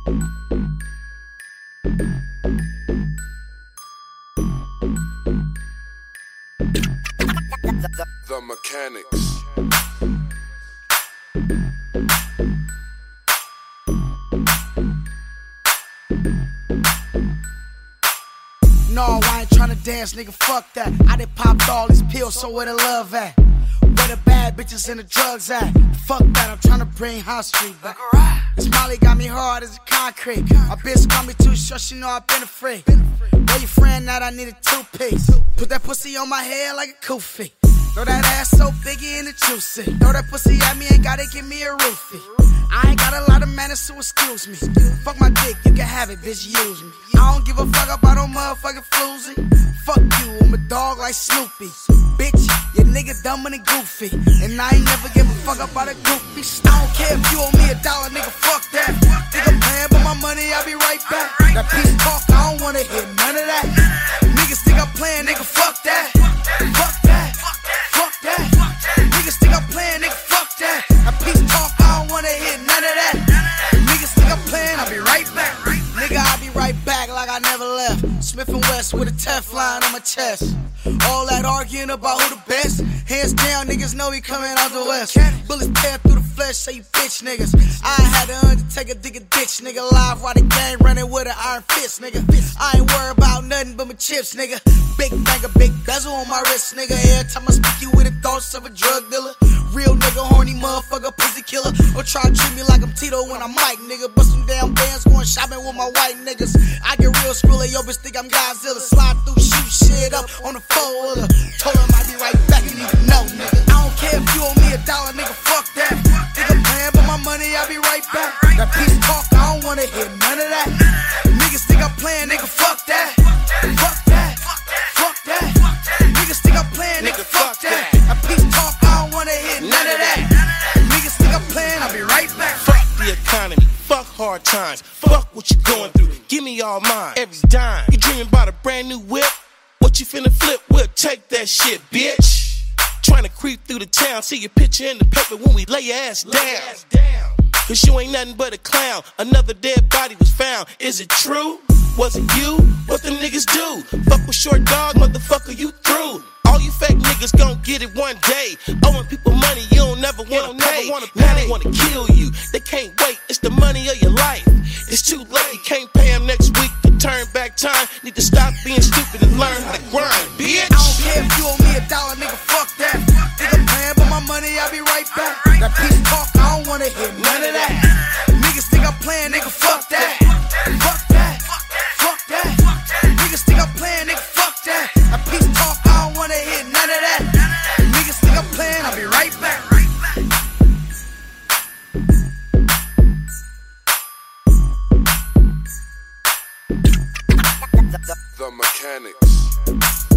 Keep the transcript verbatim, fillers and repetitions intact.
The Mechanics. No, I ain't tryna dance, nigga, fuck that. I done popped all these pills, so where the love at? Where the bad bitches and the drugs at? Fuck that, I'm tryna bring High Street back. This Molly got me hard as a concrete. My bitch got me too short, she know I've been afraid. Where your friend at? I need a two-piece. Put that pussy on my head like a kufi. Throw that ass so biggie and the juicy. Throw that pussy at me, ain't gotta give me a roofie. I ain't got a lot of manners, so excuse me. Fuck my dick, you can have it, bitch, use me. I don't give a fuck about no motherfucking floozy. Fuck you, I'm a dog like Snoopy. Bitch, your nigga dumb and goofy. And I ain't never give a fuck about a groupie. I don't care if you owe me a dollar, nigga, fuck that. Nigga paying for my money, I'll be right back. That piece talk, I don't wanna hear none of that. Niggas think I'm playing, nigga, fuck that. Fuck that, fuck that. Niggas think I'm playing, nigga, fuck that. That piece talk, I don't wanna hear none of that. Niggas think I'm playing, I'll be right back. Nigga, I'll be right back like I never left. Smith and West with a Teflon on my chest. All that arguing about who the best. Hands down, niggas know we coming out the west. Bullets tear through the flesh, say you bitch niggas. I had to Undertaker dig a ditch, nigga. Live while the gang running with an iron fist, nigga. I ain't worried about nothing but my chips, nigga. Big banger, big bezel on my wrist, nigga. Every time I speak, you with the thoughts of a drug dealer. Real nigga, horny motherfucker, pussy killer. Or try to treat me like I'm Tito when I'm Mike, nigga. Bust some damn bands, going shopping with my white niggas. I get real screwly, yo bitch think I'm Godzilla. Slide through, shoot shit up on the four-wheeler. Told him I'd be right back, you need to know, nigga. I don't care if you owe me a dollar, nigga, fuck that. Nigga paying for my money, I'll be right back. That piece talk, I don't wanna hear none of that. Niggas think I'm playing, nigga, fuck that. Fuck that, fuck that. Niggas think I'm playing, nigga, fuck that. That piece talk, I don't wanna hear none of that. Niggas think I'm playing, I'll be right back. Fuck the economy, fuck hard times, fuck what you going through. Give me all mine, every dime. You dreaming about a brand new whip? What you finna flip? We'll take that shit, bitch. Trying to creep through the town, see your picture in the paper when we lay your ass down. Cause you ain't nothing but a clown. Another dead body was found. Is it true? Was it you? What the niggas do? Fuck with short dog, motherfucker, you through. All you fake niggas gon' get it one day. Owing people money you don't never wanna don't pay. never wanna Now pay. they wanna kill you. They can't wait. It's the money of your life. It's too late. You can't pay them next week to turn back time. Need to stop being stupid and learn how to grind, bitch. I don't care if you owe me a dollar, nigga, fuck that. Nigga paying for my money, I'll be right back. That piece talk, I don't wanna hear none of that. Niggas think I'm playing, nigga, fuck that. Fuck that, fuck that. Niggas think I'm playing, nigga, fuck that. That piece talk, I don't wanna hear none of that. Niggas think I'm playing, I'll be right back. The Mechanics.